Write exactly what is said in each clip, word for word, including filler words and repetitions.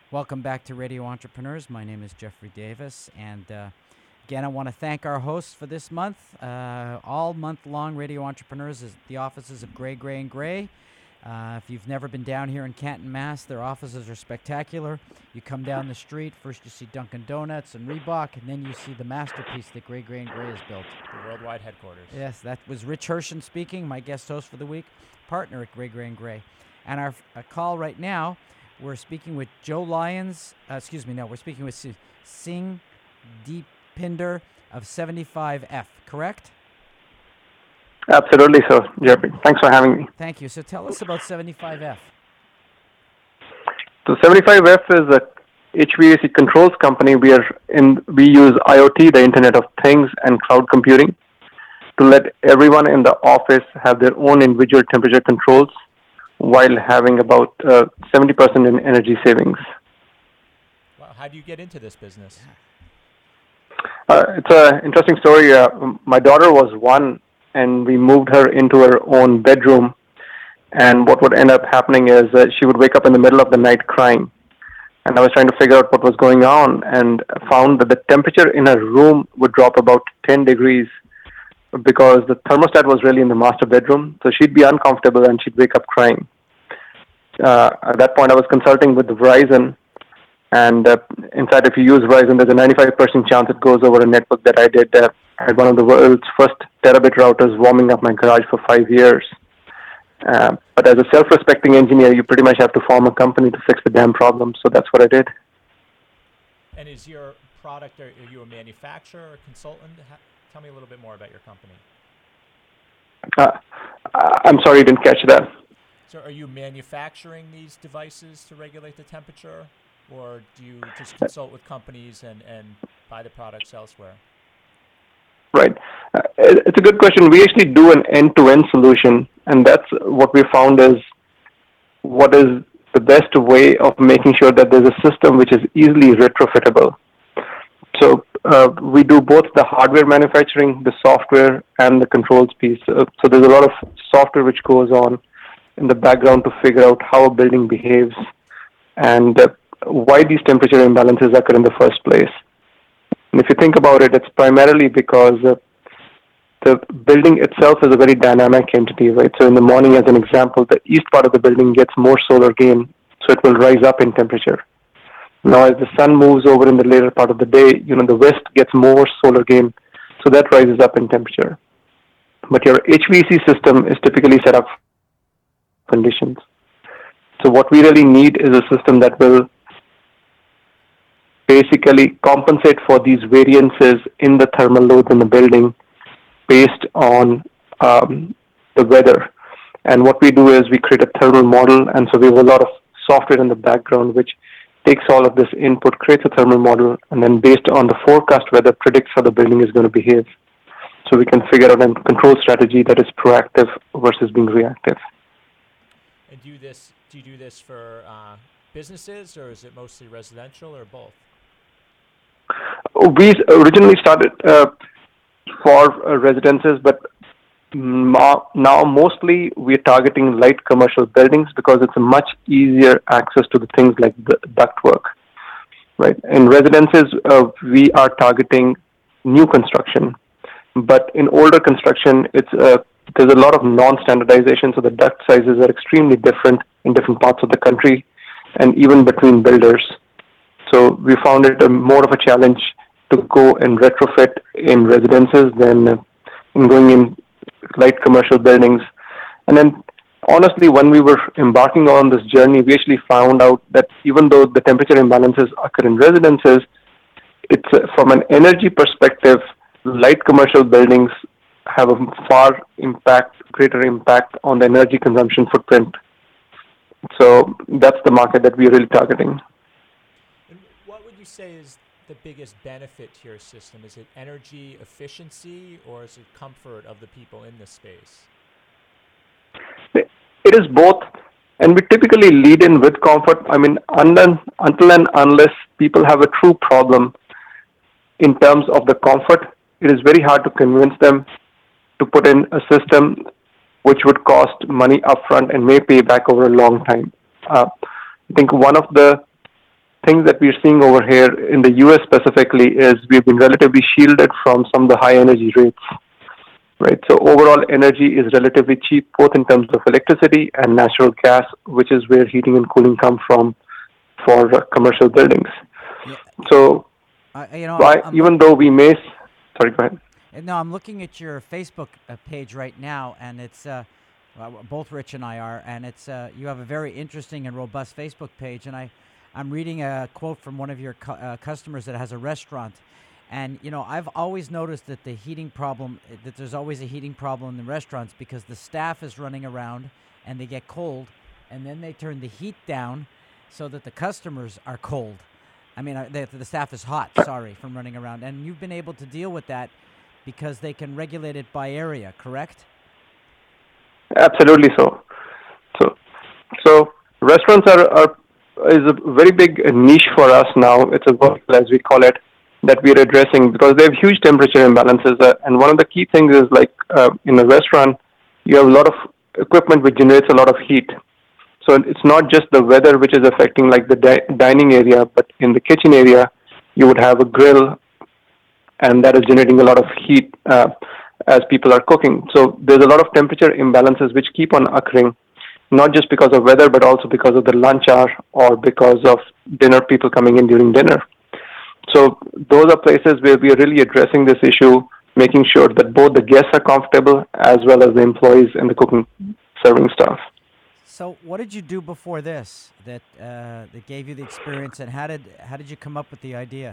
Welcome back to Radio Entrepreneurs. My name is Jeffrey Davis, and uh, again, I want to thank our hosts for this month. Uh, all month long, Radio Entrepreneurs is the offices of Gray, Gray, and Gray. Uh, if you've never been down here in Canton, Mass, their offices are spectacular. You come down the street, first you see Dunkin' Donuts and Reebok, and then you see the masterpiece that Gray, Gray, and Gray has built. The worldwide headquarters. Yes, that was Rich Hershen speaking, my guest host for the week, partner at Gray, Gray, and Gray. And our uh, call right now, we're speaking with Joe Lyons. Uh, excuse me, no, we're speaking with S- Singh Deepinder of seventy-five F, correct? Absolutely, sir. Jeffrey, thanks for having me. Thank you. So tell us about seventy-five F. So seventy-five F is a H V A C controls company. We are in. We use IoT, the Internet of Things, and cloud computing to let everyone in the office have their own individual temperature controls, while having about uh, seventy percent in energy savings. Wow, how do you get into this business? Uh, it's an interesting story. Uh, my daughter was one, and we moved her into her own bedroom. And what would end up happening is uh, she would wake up in the middle of the night crying. And I was trying to figure out what was going on, and found that the temperature in her room would drop about ten degrees because the thermostat was really in the master bedroom. So she'd be uncomfortable and she'd wake up crying. Uh, at that point, I was consulting with Verizon. And uh, in fact, if you use Verizon, there's a ninety-five percent chance it goes over a network that I did. Uh, I had one of the world's first terabit routers warming up my garage for five years. Uh, but as a self-respecting engineer, you pretty much have to form a company to fix the damn problem. So that's what I did. And is your product, are, are you a manufacturer or consultant? Ha- tell me a little bit more about your company. Uh, I'm sorry, I didn't catch that. So are you manufacturing these devices to regulate the temperature? Or do you just consult with companies and, and buy the products elsewhere? Right. Uh, it's a good question. We actually do an end-to-end solution, and that's what we found is what is the best way of making sure that there's a system which is easily retrofittable. So uh, we do both the hardware manufacturing, the software, and the controls piece. Uh, so there's a lot of software which goes on in the background to figure out how a building behaves and uh, why these temperature imbalances occur in the first place. And if you think about it, it's primarily because uh, the building itself is a very dynamic entity, right? So in the morning, as an example, the east part of the building gets more solar gain, so it will rise up in temperature. Now, as the sun moves over in the later part of the day, you know, the west gets more solar gain, so that rises up in temperature. But your H V A C system is typically set up for conditions. So what we really need is a system that will basically compensate for these variances in the thermal loads in the building based on um, the weather. And what we do is we create a thermal model, and so we have a lot of software in the background which takes all of this input, creates a thermal model, and then based on the forecast weather predicts how the building is going to behave. So we can figure out a control strategy that is proactive versus being reactive. And do this? Do you do this for uh, businesses, or is it mostly residential, or both? We originally started uh, for uh, residences, but mo- now mostly we're targeting light commercial buildings because it's a much easier access to the things like the ductwork. Right? In residences, uh, we are targeting new construction, but in older construction, it's uh, there's a lot of non-standardization, so the duct sizes are extremely different in different parts of the country and even between builders. So we found it a, more of a challenge to go and retrofit in residences than uh, in going in light commercial buildings. And then, honestly, when we were embarking on this journey, we actually found out that even though the temperature imbalances occur in residences, it's uh, from an energy perspective, light commercial buildings have a far impact, greater impact on the energy consumption footprint. So that's the market that we're really targeting. And what would you say is the biggest benefit to your system? Is it energy efficiency, or is it comfort of the people in this space? It is both, and we typically lead in with comfort. I mean, unless, until and unless people have a true problem in terms of the comfort, it is very hard to convince them to put in a system which would cost money upfront and may pay back over a long time. Uh, I think one of the things that we're seeing over here in the U S specifically is we've been relatively shielded from some of the high energy rates, right? So overall energy is relatively cheap, both in terms of electricity and natural gas, which is where heating and cooling come from for uh, commercial buildings. Yeah. So, Uh, you know, why, I'm even look- though we may, s- sorry, go ahead. Uh, No, I'm looking at your Facebook uh, page right now, and it's uh, well, both Rich and I are, and it's uh, you have a very interesting and robust Facebook page, and I, I'm reading a quote from one of your cu- uh, customers that has a restaurant, and you know I've always noticed that the heating problem, uh, that there's always a heating problem in the restaurants because the staff is running around and they get cold, and then they turn the heat down so that the customers are cold. I mean, uh, the, the staff is hot, sorry, from running around. And you've been able to deal with that because they can regulate it by area, correct? Absolutely so. So, so restaurants are, are is a very big niche for us now. It's a vertical, as we call it, that we're addressing because they have huge temperature imbalances. Uh, and one of the key things is like uh, in a restaurant, you have a lot of equipment which generates a lot of heat. So it's not just the weather which is affecting like the di- dining area, but in the kitchen area, you would have a grill, and that is generating a lot of heat uh, as people are cooking. So there's a lot of temperature imbalances which keep on occurring, not just because of weather, but also because of the lunch hour or because of dinner, people coming in during dinner. So those are places where we are really addressing this issue, making sure that both the guests are comfortable as well as the employees and the cooking, serving staff. So what did you do before this that uh, that gave you the experience, and how did how did you come up with the idea?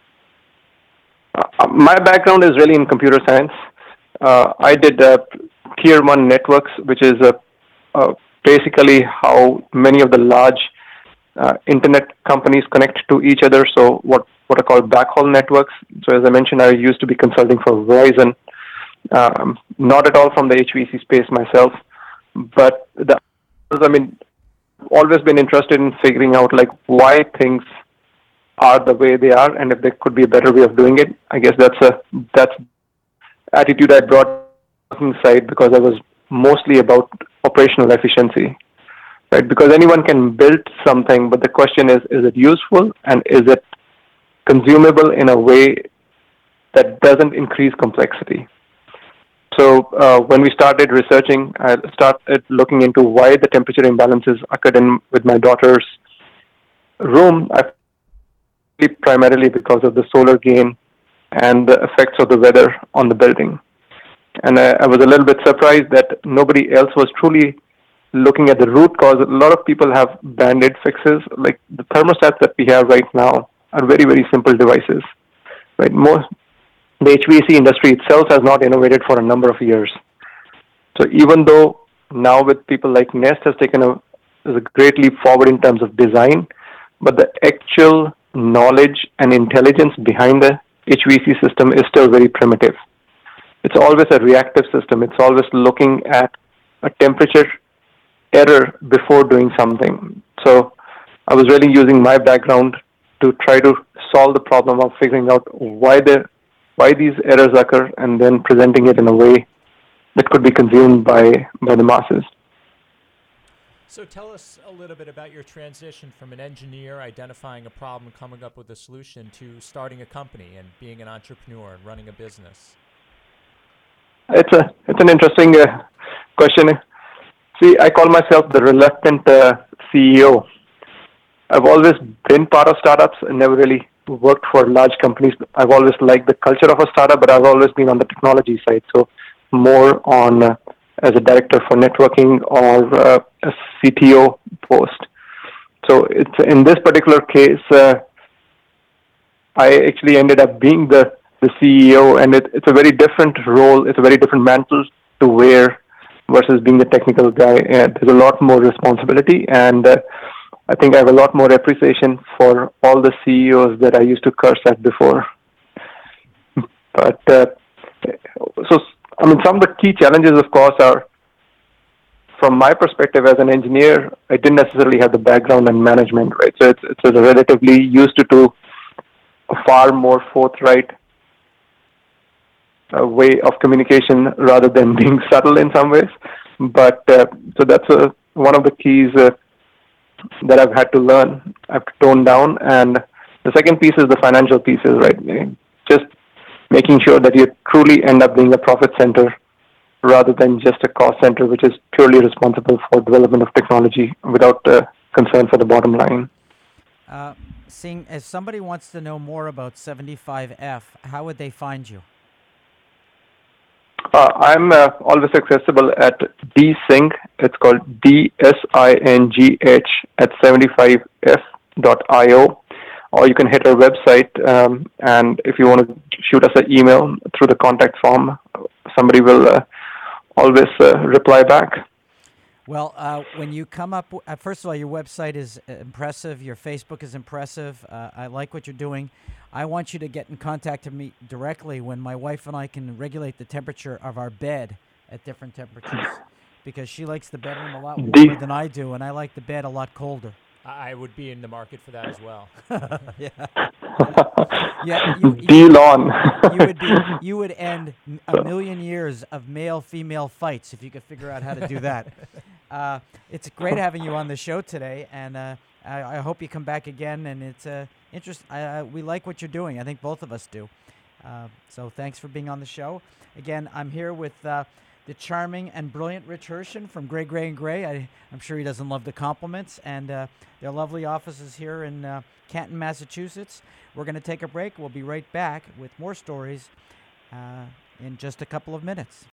Uh, my background is really in computer science. Uh, I did uh, tier one networks, which is uh, uh, basically how many of the large uh, internet companies connect to each other. So what, what are called backhaul networks. So as I mentioned, I used to be consulting for Verizon, um, not at all from the H V A C space myself, but the I mean, always been interested in figuring out like why things are the way they are, and if there could be a better way of doing it. I guess that's a that's attitude I brought inside because I was mostly about operational efficiency, right? Because anyone can build something, but the question is: is it useful and is it consumable in a way that doesn't increase complexity? So uh, when we started researching, I started looking into why the temperature imbalances occurred in with my daughter's room. I primarily because of the solar gain and the effects of the weather on the building. And I, I was a little bit surprised that nobody else was truly looking at the root cause. A lot of people have band-aid fixes. Like the thermostats that we have right now are very, very simple devices. Right? Most the H V A C industry itself has not innovated for a number of years. So even though now with people like Nest has taken a, a great leap forward in terms of design, but the actual knowledge and intelligence behind the H V A C system is still very primitive. It's always a reactive system. It's always looking at a temperature error before doing something. So I was really using my background to try to solve the problem of figuring out why the why these errors occur and then presenting it in a way that could be consumed by, by the masses. So tell us a little bit about your transition from an engineer identifying a problem, coming up with a solution, to starting a company and being an entrepreneur and running a business. It's a it's an interesting uh, question. See, I call myself the reluctant uh, C E O. I've always been part of startups and never really worked for large companies. I've always liked the culture of a startup, but I've always been on the technology side. So more on uh, as a director for networking or uh, a C T O post. So it's in this particular case, uh, I actually ended up being the, the C E O, and it, it's a very different role. It's a very different mantle to wear versus being the technical guy. And there's a lot more responsibility, and uh, I think I have a lot more appreciation for all the C E Os that I used to curse at before. But uh, so, I mean, some of the key challenges, of course, are from my perspective as an engineer, I didn't necessarily have the background in management, right? So it's it's a relatively used to, to a far more forthright uh, way of communication rather than being subtle in some ways. But uh, so that's a, one of the keys. Uh, that I've had to learn, I've to tone down. And the second piece is the financial pieces, right? Just making sure that you truly end up being a profit center rather than just a cost center, which is purely responsible for development of technology without uh, concern for the bottom line. Uh, seeing, if somebody wants to know more about seventy-five F, how would they find you? Uh, I'm uh, always accessible at dsingh. It's called D S I N G H at seventy-five f dot io. Or you can hit our website, um, and if you want to shoot us an email through the contact form, somebody will uh, always uh, reply back. Well, uh, when you come up, uh, first of all, your website is impressive. Your Facebook is impressive. Uh, I like what you're doing. I want you to get in contact with me directly when my wife and I can regulate the temperature of our bed at different temperatures, because she likes the bedroom a lot warmer than I do, and I like the bed a lot colder. I would be in the market for that as well. yeah. yeah. You, you, Deal on. you would be. You would end a million years of male-female fights if you could figure out how to do that. Uh, it's great having you on the show today, and uh, I, I hope you come back again. And it's uh, interest. I, uh, we like what you're doing. I think both of us do. Uh, so thanks for being on the show. Again, I'm here with uh, the charming and brilliant Rich Hirschen from Gray, Gray and Gray. I, I'm sure he doesn't love the compliments. And uh, their lovely offices here in uh, Canton, Massachusetts. We're going to take a break. We'll be right back with more stories uh, in just a couple of minutes.